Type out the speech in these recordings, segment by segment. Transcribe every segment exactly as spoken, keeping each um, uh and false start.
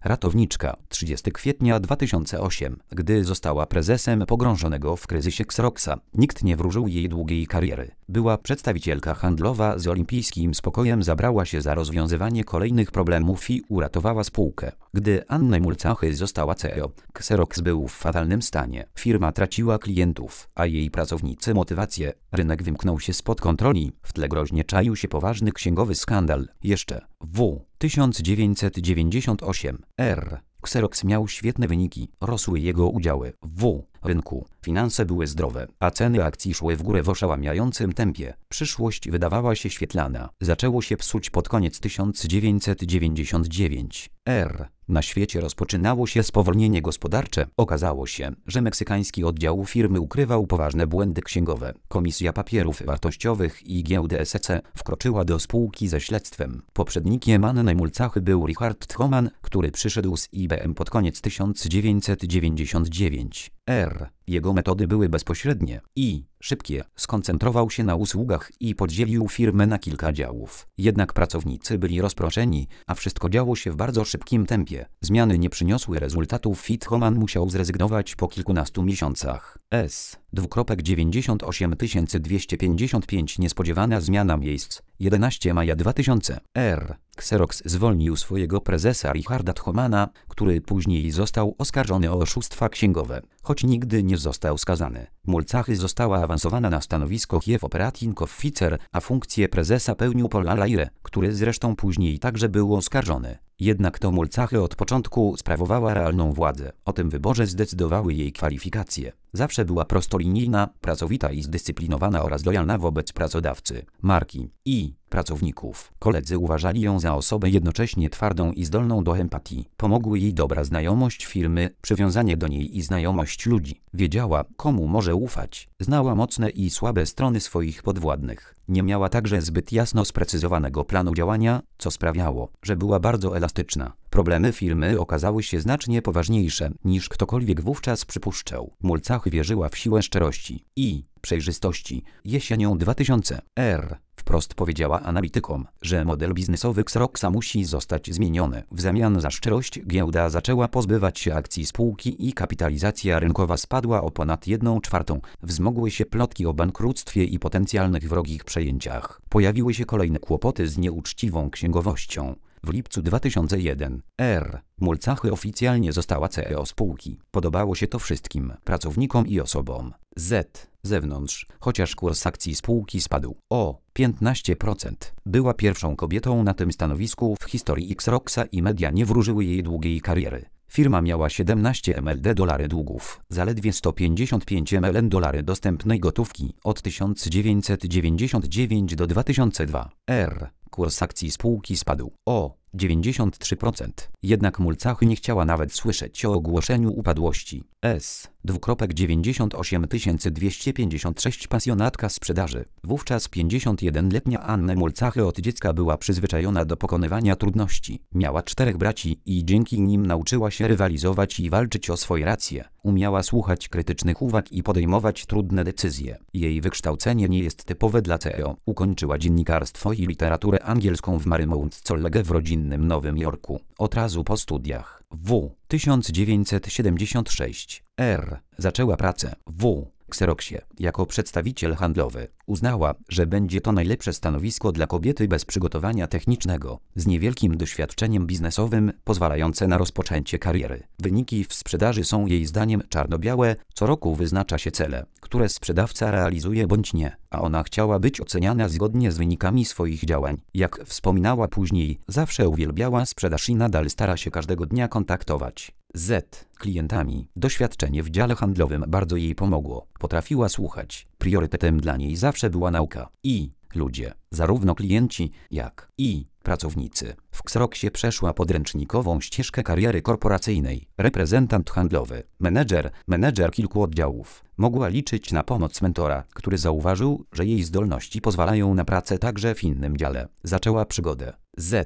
Ratowniczka, trzydziestego kwietnia dwa tysiące ósmego. Gdy została prezesem pogrążonego w kryzysie Xeroxa, nikt nie wróżył jej długiej kariery. Była przedstawicielka handlowa z olimpijskim spokojem zabrała się za rozwiązywanie kolejnych problemów i uratowała spółkę. Gdy Anne Mulcahy została C E O, Xerox był w fatalnym stanie. Firma traciła klientów, a jej pracownicy motywację. Rynek wymknął się spod kontroli. W tle groźnie czaił się poważny księgowy skandal. Jeszcze w tysiąc dziewięćset dziewięćdziesiątym ósmym r. Xerox miał świetne wyniki, rosły jego udziały w rynku, finanse były zdrowe, a ceny akcji szły w górę w oszałamiającym tempie. Przyszłość wydawała się świetlana. Zaczęło się psuć pod koniec tysiąc dziewięćset dziewięćdziesiątego dziewiątego r. Na świecie rozpoczynało się spowolnienie gospodarcze. Okazało się, że meksykański oddział firmy ukrywał poważne błędy księgowe. Komisja Papierów Wartościowych i Giełdy S E C wkroczyła do spółki ze śledztwem. Poprzednikiem Anny Mulcahy był Richard Thomann, który przyszedł z I B M pod koniec tysiąc dziewięćset dziewięćdziesiątego dziewiątego r. Jego metody były bezpośrednie i szybkie. Skoncentrował się na usługach i podzielił firmę na kilka działów. Jednak pracownicy byli rozproszeni, a wszystko działo się w bardzo szybkim tempie. Zmiany nie przyniosły rezultatów i Thomann musiał zrezygnować po kilkunastu miesiącach. S. dziewięćdziesiąt osiem tysięcy dwieście pięćdziesiąt pięć Niespodziewana zmiana miejsc. jedenastego maja dwa tysiące r. Xerox zwolnił swojego prezesa Richarda Thomanna, który później został oskarżony o oszustwa księgowe, choć nigdy nie został skazany. Mulcahy została awansowana na stanowisko Chief Operating Officer, a funkcję prezesa pełnił Paul Allaire, który zresztą później także był oskarżony. Jednak to Mulcahy od początku sprawowała realną władzę. O tym wyborze zdecydowały jej kwalifikacje. Zawsze była prostolinijna, pracowita i zdyscyplinowana oraz lojalna wobec pracodawcy, marki i pracowników. Koledzy uważali ją za osobę jednocześnie twardą i zdolną do empatii. Pomogły jej dobra znajomość firmy, przywiązanie do niej i znajomość ludzi. Wiedziała, komu może ufać. Znała mocne i słabe strony swoich podwładnych. Nie miała także zbyt jasno sprecyzowanego planu działania, co sprawiało, że była bardzo elastyczna. Problemy firmy okazały się znacznie poważniejsze, niż ktokolwiek wówczas przypuszczał. Mulcahy wierzyła w siłę szczerości i przejrzystości. Jesienią dwa tysiące r. wprost powiedziała analitykom, że model biznesowy Xeroxa musi zostać zmieniony. W zamian za szczerość giełda zaczęła pozbywać się akcji spółki i kapitalizacja rynkowa spadła o ponad jedną czwartą. Wzmogły się plotki o bankructwie i potencjalnych wrogich przejęciach. Pojawiły się kolejne kłopoty z nieuczciwą księgowością. W lipcu dwa tysiące pierwszego r. Mulcahy oficjalnie została C E O spółki. Podobało się to wszystkim pracownikom i osobom z zewnątrz, chociaż kurs akcji spółki spadł o piętnaście procent. Była pierwszą kobietą na tym stanowisku w historii Xeroxa i media nie wróżyły jej długiej kariery. Firma miała siedemnaście miliardów dolarów długów, zaledwie sto pięćdziesiąt pięć milionów dolarów dostępnej gotówki od tysiąc dziewięćset dziewięćdziesiątego dziewiątego do dwa tysiące drugiego r. Kurs akcji spółki spadł o dziewięćdziesiąt trzy procent. Jednak Mulcahy nie chciała nawet słyszeć o ogłoszeniu upadłości. S. dziewięćdziesiąt osiem tysięcy dwieście pięćdziesiąt sześć Pasjonatka sprzedaży. Wówczas pięćdziesięciojednoletnia Anne Mulcahy od dziecka była przyzwyczajona do pokonywania trudności. Miała czterech braci i dzięki nim nauczyła się rywalizować i walczyć o swoje racje. Umiała słuchać krytycznych uwag i podejmować trudne decyzje. Jej wykształcenie nie jest typowe dla C E O. Ukończyła dziennikarstwo i literaturę angielską w Marymount College w rodzinnym Nowym Jorku. Od razu po studiach w tysiąc dziewięćset siedemdziesiątego szóstego r. zaczęła pracę w Xeroxie jako przedstawiciel handlowy. Uznała, że będzie to najlepsze stanowisko dla kobiety bez przygotowania technicznego, z niewielkim doświadczeniem biznesowym, pozwalające na rozpoczęcie kariery. Wyniki w sprzedaży są jej zdaniem czarno-białe, co roku wyznacza się cele, które sprzedawca realizuje bądź nie, a ona chciała być oceniana zgodnie z wynikami swoich działań. Jak wspominała później, zawsze uwielbiała sprzedaż i nadal stara się każdego dnia kontaktować z klientami. Doświadczenie w dziale handlowym bardzo jej pomogło. Potrafiła słuchać. Priorytetem dla niej zawsze była nauka i ludzie, zarówno klienci, jak i pracownicy. W Xeroxie przeszła podręcznikową ścieżkę kariery korporacyjnej. Reprezentant handlowy, menedżer, menedżer kilku oddziałów. Mogła liczyć na pomoc mentora, który zauważył, że jej zdolności pozwalają na pracę także w innym dziale. Zaczęła przygodę z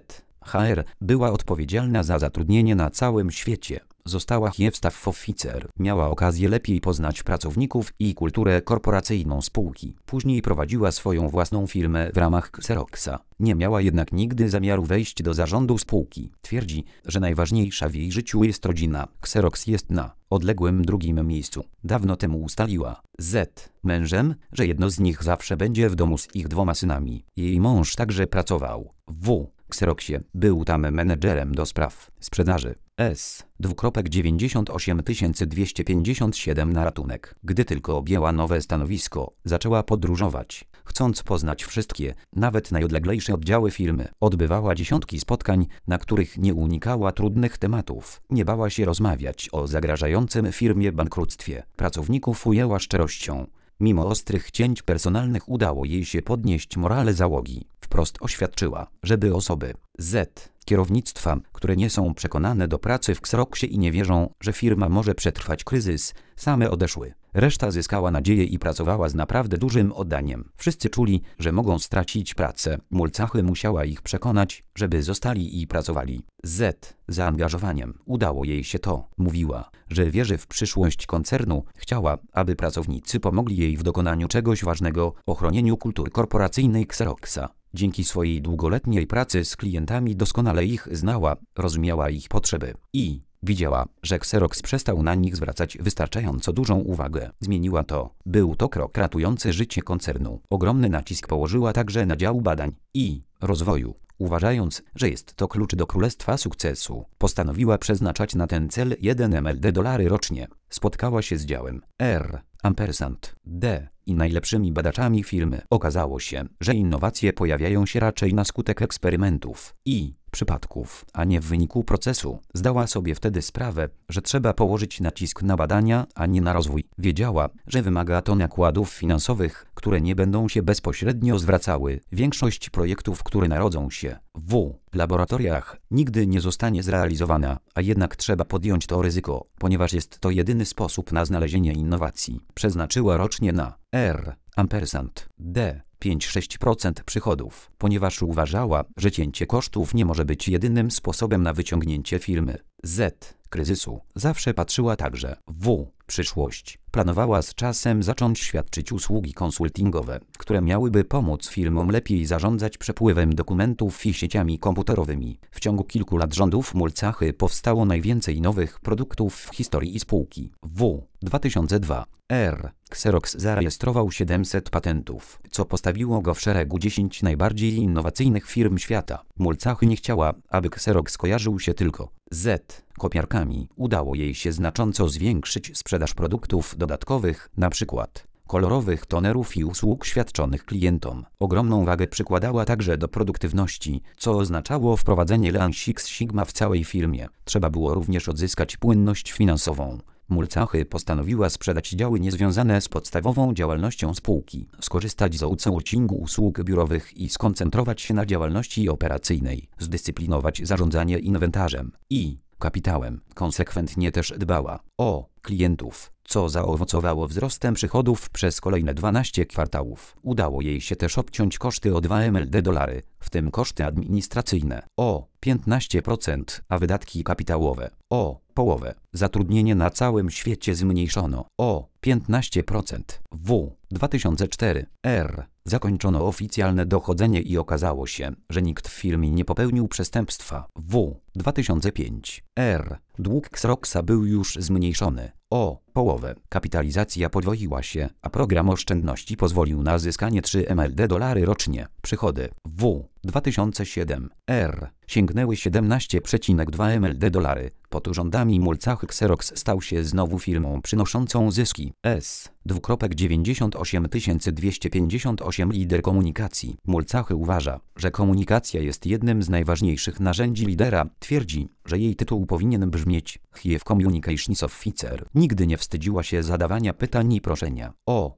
H R była odpowiedzialna za zatrudnienie na całym świecie. Została Chief Staff Officer. Miała okazję lepiej poznać pracowników i kulturę korporacyjną spółki. Później prowadziła swoją własną firmę w ramach Xeroxa. Nie miała jednak nigdy zamiaru wejść do zarządu spółki. Twierdzi, że najważniejsza w jej życiu jest rodzina. Xerox jest na odległym drugim miejscu. Dawno temu ustaliła z mężem, że jedno z nich zawsze będzie w domu z ich dwoma synami. Jej mąż także pracował w Xeroxie. Był tam menedżerem do spraw sprzedaży. S. dziewięćdziesiąt osiem tysięcy dwieście pięćdziesiąt siedem na ratunek. Gdy tylko objęła nowe stanowisko, zaczęła podróżować. Chcąc poznać wszystkie, nawet najodleglejsze oddziały firmy, odbywała dziesiątki spotkań, na których nie unikała trudnych tematów. Nie bała się rozmawiać o zagrażającym firmie bankructwie. Pracowników ujęła szczerością. Mimo ostrych cięć personalnych udało jej się podnieść morale załogi. Wprost oświadczyła, żeby osoby z kierownictwa, które nie są przekonane do pracy w Xeroxie i nie wierzą, że firma może przetrwać kryzys, same odeszły. Reszta zyskała nadzieję i pracowała z naprawdę dużym oddaniem. Wszyscy czuli, że mogą stracić pracę. Mulcahy musiała ich przekonać, żeby zostali i pracowali. Z zaangażowaniem udało jej się to. Mówiła, że wierzy w przyszłość koncernu. Chciała, aby pracownicy pomogli jej w dokonaniu czegoś ważnego, ochronieniu kultury korporacyjnej Xeroxa. Dzięki swojej długoletniej pracy z klientami doskonale ich znała, rozumiała ich potrzeby i widziała, że Xerox przestał na nich zwracać wystarczająco dużą uwagę. Zmieniła to. Był to krok ratujący życie koncernu. Ogromny nacisk położyła także na dział badań i rozwoju. Uważając, że jest to klucz do królestwa sukcesu, postanowiła przeznaczać na ten cel jeden miliard dolarów rocznie. Spotkała się z działem R, ampersand, D i najlepszymi badaczami firmy. Okazało się, że innowacje pojawiają się raczej na skutek eksperymentów i przypadków, a nie w wyniku procesu. Zdała sobie wtedy sprawę, że trzeba położyć nacisk na badania, a nie na rozwój. Wiedziała, że wymaga to nakładów finansowych, które nie będą się bezpośrednio zwracały. Większość projektów, które narodzą się w laboratoriach, nigdy nie zostanie zrealizowana, a jednak trzeba podjąć to ryzyko, ponieważ jest to jedyny sposób na znalezienie innowacji. Przeznaczyła rocznie na R, ampersand, D pięć do sześciu procent przychodów, ponieważ uważała, że cięcie kosztów nie może być jedynym sposobem na wyciągnięcie firmy z kryzysu. Zawsze patrzyła także w przyszłość. Planowała z czasem zacząć świadczyć usługi konsultingowe, które miałyby pomóc firmom lepiej zarządzać przepływem dokumentów i sieciami komputerowymi. W ciągu kilku lat rządów Mulcachy powstało najwięcej nowych produktów w historii spółki. W dwa tysiące drugi R. Xerox zarejestrował siedemset patentów, co postawiło go w szeregu dziesięciu najbardziej innowacyjnych firm świata. Mulcachy nie chciała, aby Xerox kojarzył się tylko z kopiarkami. Udało jej się znacząco zwiększyć sprzedaż produktów dodatkowych, np. kolorowych tonerów i usług świadczonych klientom. Ogromną wagę przykładała także do produktywności, co oznaczało wprowadzenie Lean Six Sigma w całej firmie. Trzeba było również odzyskać płynność finansową. Mulcachy postanowiła sprzedać działy niezwiązane z podstawową działalnością spółki, skorzystać z outsourcingu usług biurowych i skoncentrować się na działalności operacyjnej, zdyscyplinować zarządzanie inwentarzem i kapitałem. Konsekwentnie też dbała o klientów, co zaowocowało wzrostem przychodów przez kolejne dwanaście kwartałów. Udało jej się też obciąć koszty o dwa miliardy dolarów, w tym koszty administracyjne, o piętnaście procent, a wydatki kapitałowe o połowę. Zatrudnienie na całym świecie zmniejszono o piętnaście procent. W dwa tysiące czwarty R. Zakończono oficjalne dochodzenie i okazało się, że nikt w firmie nie popełnił przestępstwa. W dwa tysiące piąty R. Dług Xeroxa był już zmniejszony o połowę. Kapitalizacja podwoiła się, a program oszczędności pozwolił na zyskanie trzy miliardy dolarów rocznie. Przychody w dwa tysiące siódmym R. sięgnęły siedemnaście przecinek dwa miliardy dolarów. Pod rządami Mulcachy Xerox stał się znowu firmą przynoszącą zyski. S. dziewięćdziesiąt osiem tysięcy dwieście pięćdziesiąt osiem Lider komunikacji. Mulcachy uważa, że komunikacja jest jednym z najważniejszych narzędzi lidera. Twierdzi, że jej tytuł powinien brzmieć Chief Communications Officer. Nigdy nie wstydziła się zadawania pytań i proszenia o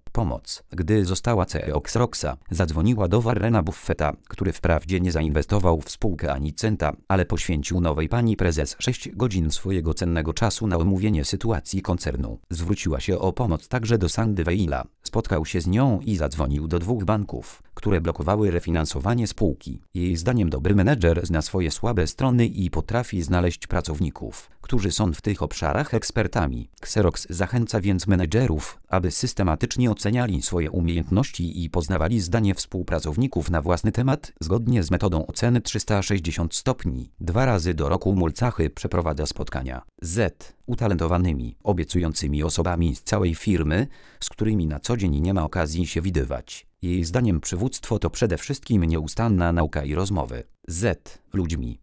Pomoc. Gdy została C E O Xeroxa, zadzwoniła do Warrena Buffetta, który wprawdzie nie zainwestował w spółkę ani centa, ale poświęcił nowej pani prezes sześć godzin swojego cennego czasu na omówienie sytuacji koncernu. Zwróciła się o pomoc także do Sandy Weila. Spotkał się z nią i zadzwonił do dwóch banków, które blokowały refinansowanie spółki. Jej zdaniem dobry menedżer zna swoje słabe strony i potrafi znaleźć pracowników, którzy są w tych obszarach ekspertami. Xerox zachęca więc menedżerów, aby systematycznie oceniali swoje umiejętności i poznawali zdanie współpracowników na własny temat, zgodnie z metodą oceny trzysta sześćdziesiąt stopni. Dwa razy do roku Mulcachy przeprowadza spotkania z utalentowanymi, obiecującymi osobami z całej firmy, z którymi na co dzień nie ma okazji się widywać. Jej zdaniem przywództwo to przede wszystkim nieustanna nauka i rozmowy z ludźmi.